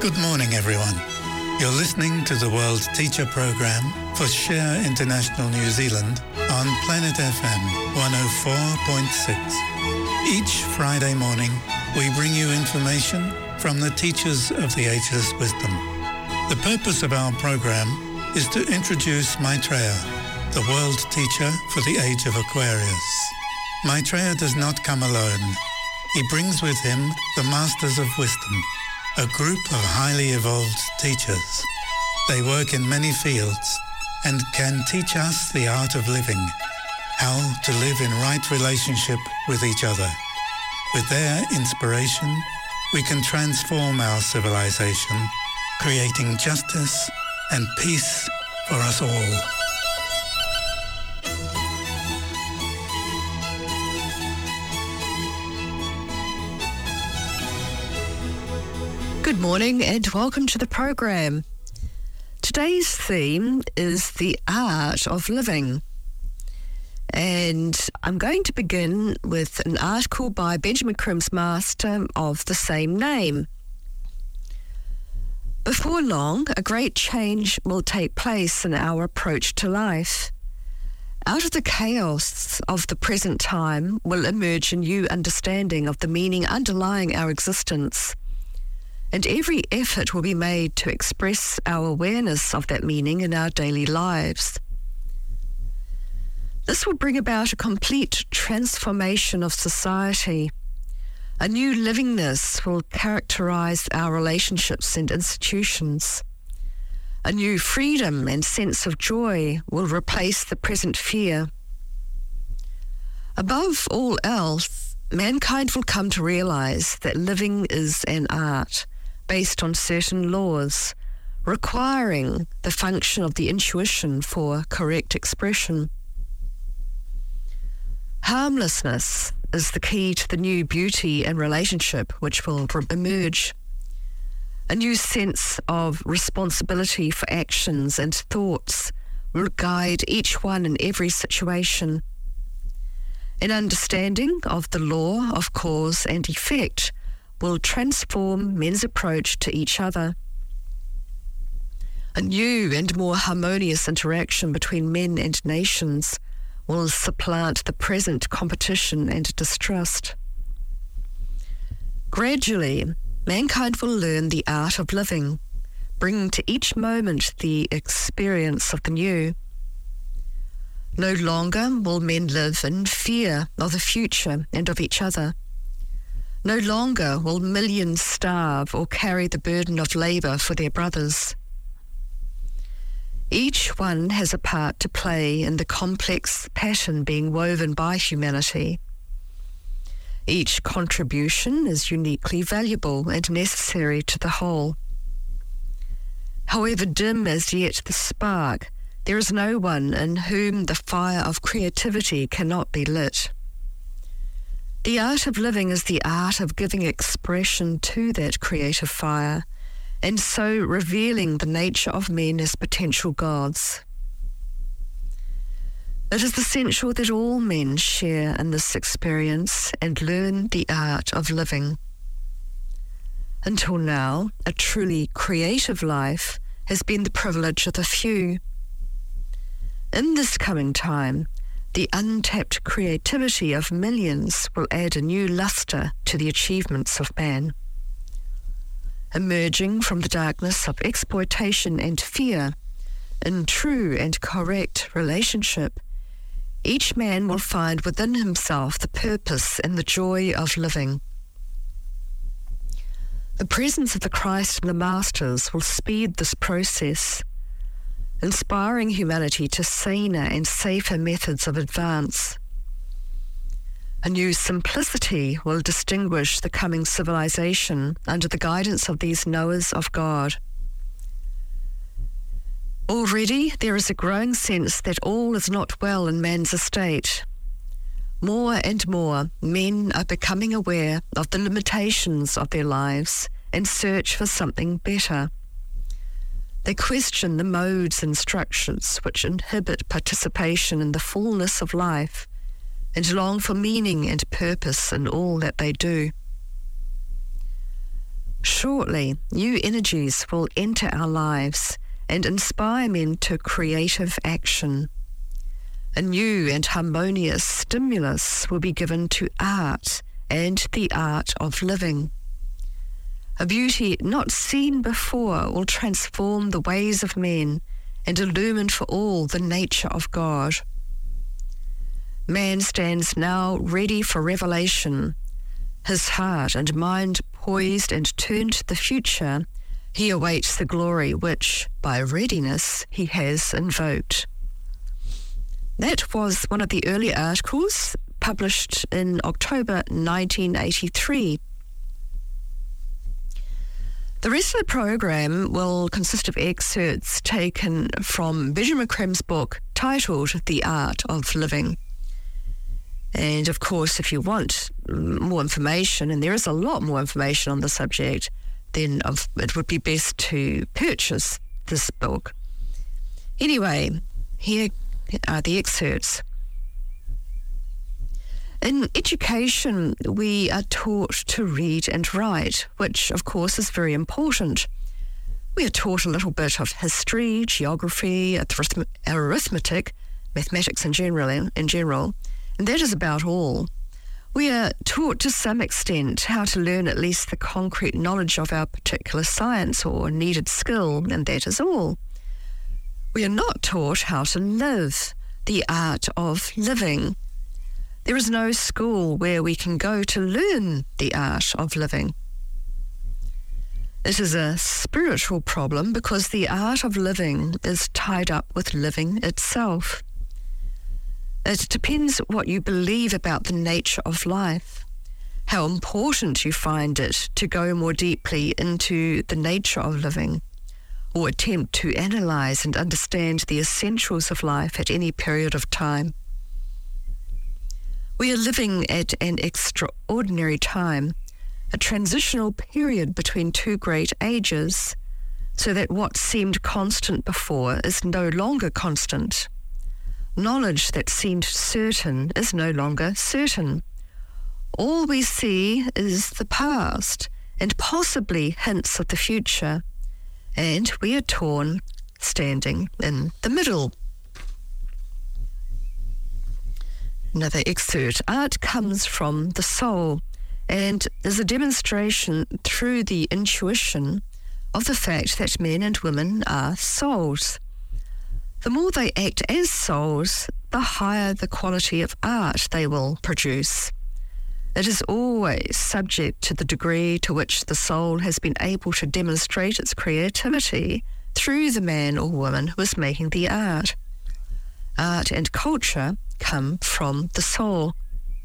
Good morning, everyone. You're listening to the World Teacher Programme for Share International New Zealand on Planet FM 104.6. Each Friday morning, we bring you information from the teachers of the Ageless Wisdom. The purpose of our programme is to introduce Maitreya, the world teacher for the age of Aquarius. Maitreya does not come alone. He brings with him the Masters of Wisdom, a group of highly evolved teachers. They work in many fields and can teach us the art of living, how to live in right relationship with each other. With their inspiration, we can transform our civilization, creating justice and peace for us all. Good morning and welcome to the program. Today's theme is the art of living. And I'm going to begin with an article by Benjamin Crimm's master of the same name. Before long, a great change will take place in our approach to life. Out of the chaos of the present time will emerge a new understanding of the meaning underlying our existence. And every effort will be made to express our awareness of that meaning in our daily lives. This will bring about a complete transformation of society. A new livingness will characterize our relationships and institutions. A new freedom and sense of joy will replace the present fear. Above all else, mankind will come to realize that living is an art, based on certain laws, requiring the function of the intuition for correct expression. Harmlessness is the key to the new beauty and relationship which will emerge. A new sense of responsibility for actions and thoughts will guide each one in every situation. An understanding of the law of cause and effect will transform men's approach to each other. A new and more harmonious interaction between men and nations will supplant the present competition and distrust. Gradually, mankind will learn the art of living, bringing to each moment the experience of the new. No longer will men live in fear of the future and of each other. No longer will millions starve or carry the burden of labour for their brothers. Each one has a part to play in the complex pattern being woven by humanity. Each contribution is uniquely valuable and necessary to the whole. However dim as yet the spark, there is no one in whom the fire of creativity cannot be lit. The art of living is the art of giving expression to that creative fire, and so revealing the nature of men as potential gods. It is essential that all men share in this experience and learn the art of living. Until now, a truly creative life has been the privilege of the few. In this coming time, the untapped creativity of millions will add a new lustre to the achievements of man. Emerging from the darkness of exploitation and fear, in true and correct relationship, each man will find within himself the purpose and the joy of living. The presence of the Christ and the Masters will speed this process, inspiring humanity to saner and safer methods of advance. A new simplicity will distinguish the coming civilization under the guidance of these knowers of God. Already there is a growing sense that all is not well in man's estate. More and more men are becoming aware of the limitations of their lives and search for something better. They question the modes and structures which inhibit participation in the fullness of life and long for meaning and purpose in all that they do. Shortly, new energies will enter our lives and inspire men to creative action. A new and harmonious stimulus will be given to art and the art of living. A beauty not seen before will transform the ways of men and illumine for all the nature of God. Man stands now ready for revelation. His heart and mind poised and turned to the future, he awaits the glory which, by readiness, he has invoked. That was one of the early articles published in October 1983. The rest of the program will consist of excerpts taken from Benjamin Crimm's book titled The Art of Living. And of course, if you want more information, and there is a lot more information on the subject, then it would be best to purchase this book. Anyway, here are the excerpts. In education, we are taught to read and write, which of course is very important. We are taught a little bit of history, geography, arithmetic, mathematics in general, and that is about all. We are taught to some extent how to learn at least the concrete knowledge of our particular science or needed skill, and that is all. We are not taught how to live, the art of living. There is no school where we can go to learn the art of living. It is a spiritual problem because the art of living is tied up with living itself. It depends what you believe about the nature of life, how important you find it to go more deeply into the nature of living, or attempt to analyze and understand the essentials of life at any period of time. We are living at an extraordinary time, a transitional period between two great ages, so that what seemed constant before is no longer constant. Knowledge that seemed certain is no longer certain. All we see is the past and possibly hints of the future, and we are torn standing in the middle. Another excerpt. Art comes from the soul and is a demonstration through the intuition of the fact that men and women are souls. The more they act as souls, the higher the quality of art they will produce. It is always subject to the degree to which the soul has been able to demonstrate its creativity through the man or woman who is making the art. Art and culture come from the soul.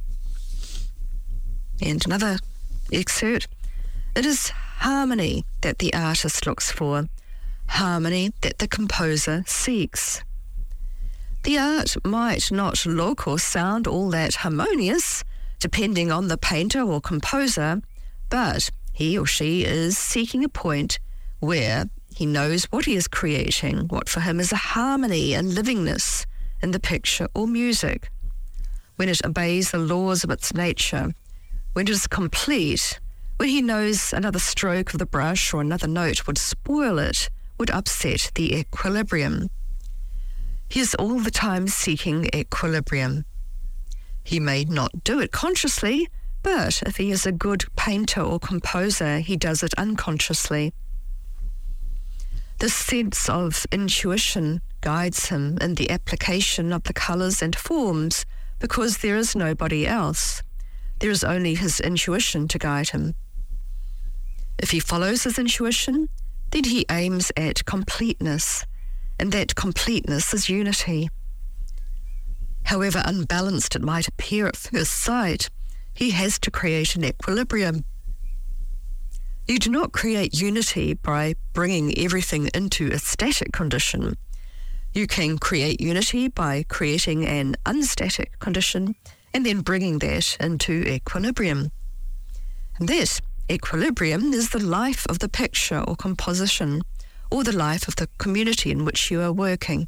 And another excerpt. It is harmony that the artist looks for, harmony that the composer seeks. The art might not look or sound all that harmonious, depending on the painter or composer, but he or she is seeking a point where he knows what he is creating, what for him is a harmony and livingness in the picture or music, when it obeys the laws of its nature, when it is complete, when he knows another stroke of the brush or another note would spoil it, would upset the equilibrium. He is all the time seeking equilibrium. He may not do it consciously, but if he is a good painter or composer, he does it unconsciously. This sense of intuition guides him in the application of the colours and forms because there is nobody else. There is only his intuition to guide him. If he follows his intuition, then he aims at completeness, and that completeness is unity. However unbalanced it might appear at first sight, he has to create an equilibrium. You do not create unity by bringing everything into a static condition. You can create unity by creating an unstatic condition and then bringing that into equilibrium. And that equilibrium is the life of the picture or composition, or the life of the community in which you are working.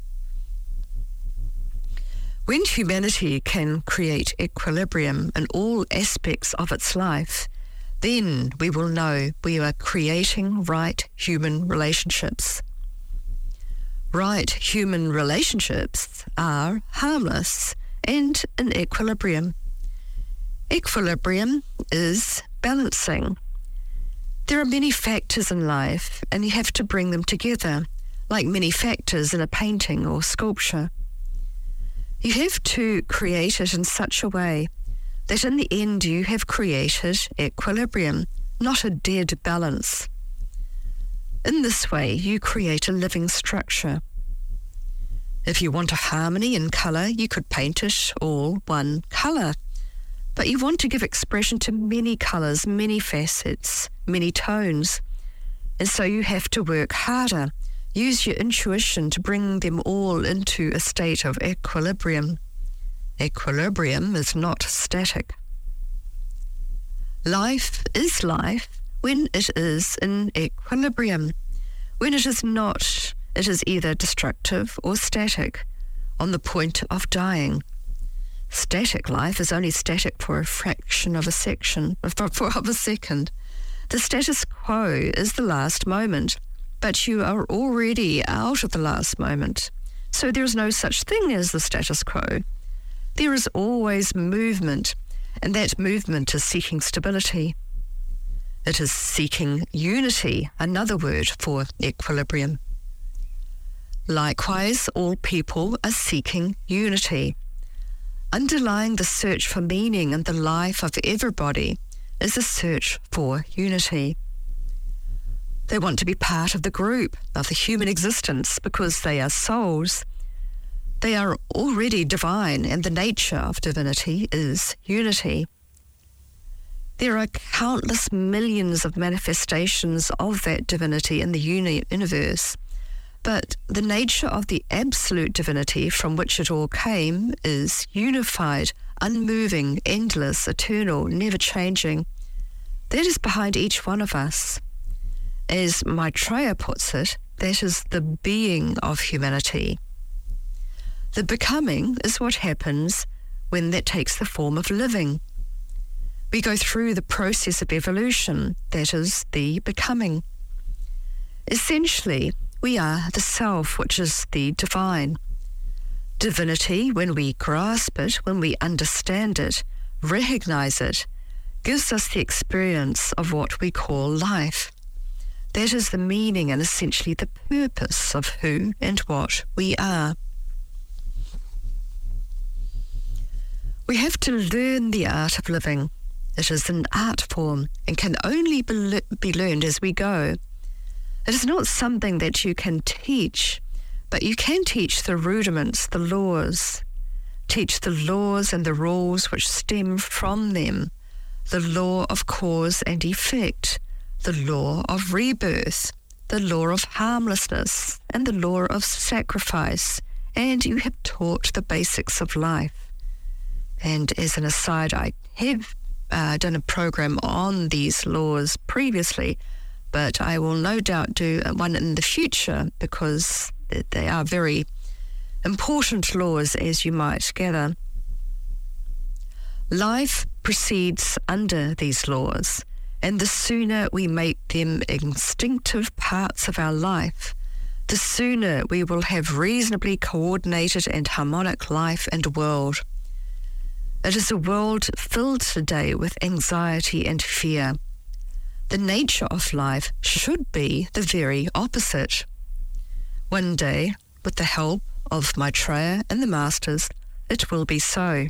When humanity can create equilibrium in all aspects of its life, Then we will know we are creating right human relationships. Right human relationships are harmless and in equilibrium. Equilibrium is balancing. There are many factors in life, and you have to bring them together, like many factors in a painting or sculpture. You have to create it in such a way that in the end you have created equilibrium, not a dead balance. In this way, you create a living structure. If you want a harmony in colour, you could paint it all one colour. But you want to give expression to many colours, many facets, many tones. And so you have to work harder. Use your intuition to bring them all into a state of equilibrium. Equilibrium is not static. Life is life when it is in equilibrium. When it is not, it is either destructive or static, on the point of dying. Static life is only static for a fraction of a second. The status quo is the last moment, but you are already out of the last moment. So there is no such thing as the status quo. There is always movement, and that movement is seeking stability. It is seeking unity, another word for equilibrium. Likewise, all people are seeking unity. Underlying the search for meaning in the life of everybody is a search for unity. They want to be part of the group, of the human existence, because they are souls. They are already divine, and the nature of divinity is unity. There are countless millions of manifestations of that divinity in the universe, but the nature of the absolute divinity from which it all came is unified, unmoving, endless, eternal, never changing. That is behind each one of us. As Maitreya puts it, that is the being of humanity. The becoming is what happens when that takes the form of living. We go through the process of evolution, that is the becoming. Essentially, we are the self, which is the divine. Divinity, when we grasp it, when we understand it, recognize it, gives us the experience of what we call life. That is the meaning and essentially the purpose of who and what we are. We have to learn the art of living. It is an art form and can only be learned as we go. It is not something that you can teach, but you can teach the rudiments, the laws. Teach the laws and the rules which stem from them. The law of cause and effect, the law of rebirth, the law of harmlessness, and the law of sacrifice. And you have taught the basics of life. And as an aside, I have done a program on these laws previously, but I will no doubt do one in the future because they are very important laws, as you might gather. Life proceeds under these laws, and the sooner we make them instinctive parts of our life, the sooner we will have reasonably coordinated and harmonic life and world. It is a world filled today with anxiety and fear. The nature of life should be the very opposite. One day, with the help of Maitreya and the Masters, it will be so.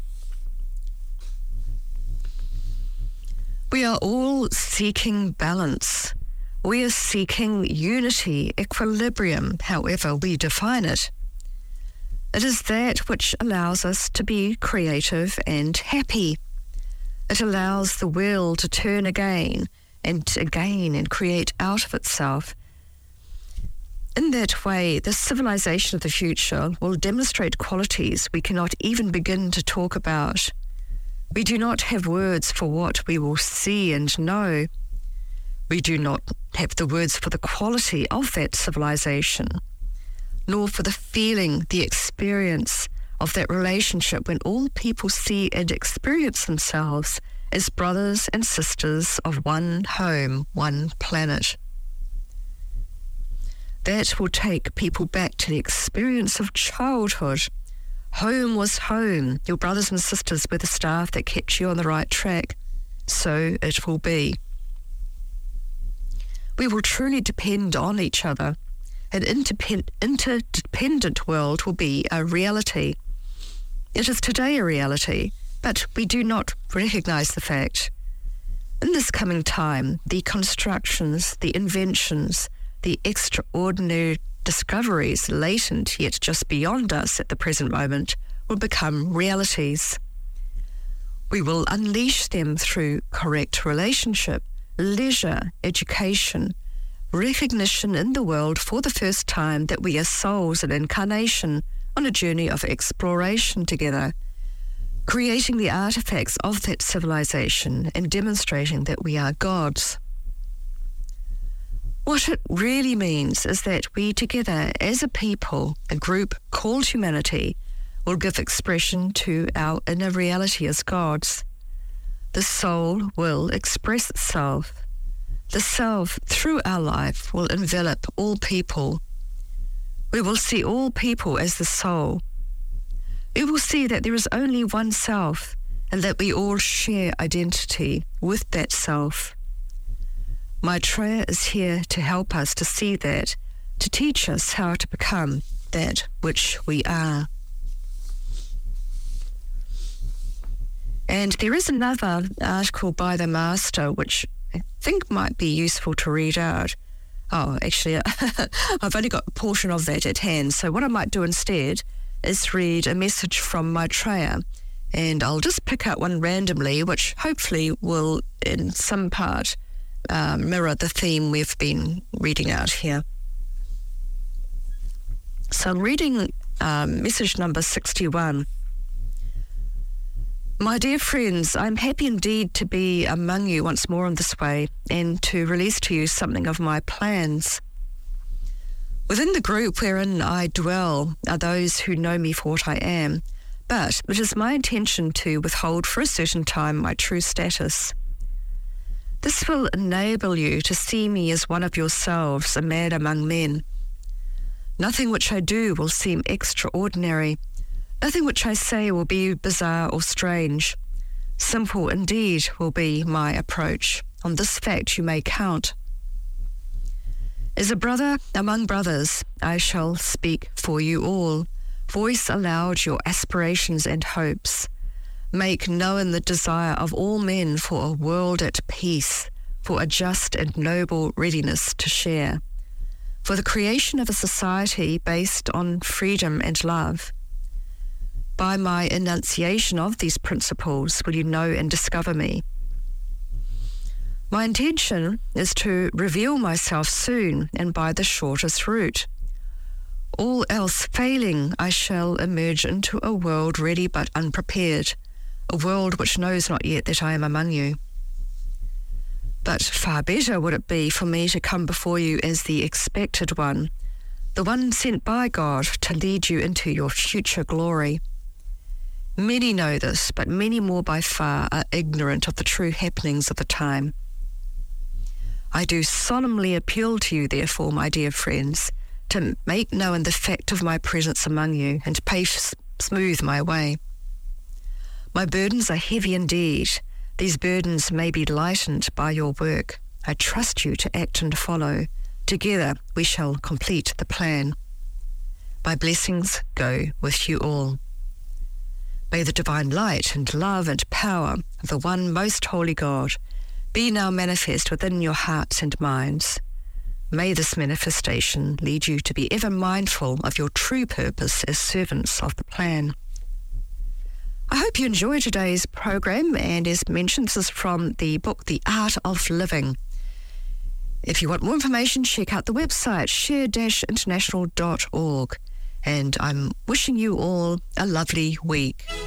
We are all seeking balance. We are seeking unity, equilibrium, however we define it. It is that which allows us to be creative and happy. It allows the wheel to turn again and create out of itself. In that way, the civilization of the future will demonstrate qualities we cannot even begin to talk about. We do not have words for what we will see and know. We do not have the words for the quality of that civilization, nor for the feeling, the experience of that relationship when all people see and experience themselves as brothers and sisters of one home, one planet. That will take people back to the experience of childhood. Home was home. Your brothers and sisters were the staff that kept you on the right track. So it will be. We will truly depend on each other. An interdependent world will be a reality. It is today a reality, but we do not recognize the fact. In this coming time, the constructions, the inventions, the extraordinary discoveries latent yet just beyond us at the present moment will become realities. We will unleash them through correct relationship, leisure, education, recognition in the world for the first time that we are souls in incarnation on a journey of exploration together, creating the artifacts of that civilization and demonstrating that we are gods. What it really means is that we together as a people, a group called humanity, will give expression to our inner reality as gods. The soul will express itself. The self, through our life, will envelop all people. We will see all people as the soul. We will see that there is only one self and that we all share identity with that self. Maitreya is here to help us to see that, to teach us how to become that which we are. And there is another article by the Master which I think might be useful to read out. Oh, actually, I've only got a portion of that at hand. So what I might do instead is read a message from Maitreya, and I'll just pick out one randomly, which hopefully will, in some part, mirror the theme we've been reading out here. So I'm reading message number 61. My dear friends, I'm happy indeed to be among you once more in this way and to release to you something of my plans. Within the group wherein I dwell are those who know me for what I am, but it is my intention to withhold for a certain time my true status. This will enable you to see me as one of yourselves, a man among men. Nothing which I do will seem extraordinary. Nothing which I say will be bizarre or strange. Simple indeed will be my approach. On this fact you may count. As a brother among brothers, I shall speak for you all. Voice aloud your aspirations and hopes. Make known the desire of all men for a world at peace, for a just and noble readiness to share, for the creation of a society based on freedom and love. By my enunciation of these principles will you know and discover me. My intention is to reveal myself soon and by the shortest route. All else failing, I shall emerge into a world ready but unprepared, a world which knows not yet that I am among you. But far better would it be for me to come before you as the expected one, the one sent by God to lead you into your future glory. Many know this, but many more by far are ignorant of the true happenings of the time. I do solemnly appeal to you, therefore, my dear friends, to make known the fact of my presence among you and to smooth my way. My burdens are heavy indeed. These burdens may be lightened by your work. I trust you to act and follow. Together we shall complete the plan. My blessings go with you all. May the divine light and love and power of the one most holy God be now manifest within your hearts and minds. May this manifestation lead you to be ever mindful of your true purpose as servants of the plan. I hope you enjoyed today's program, and as mentioned, this is from the book The Art of Living. If you want more information, check out the website share-international.org. And I'm wishing you all a lovely week.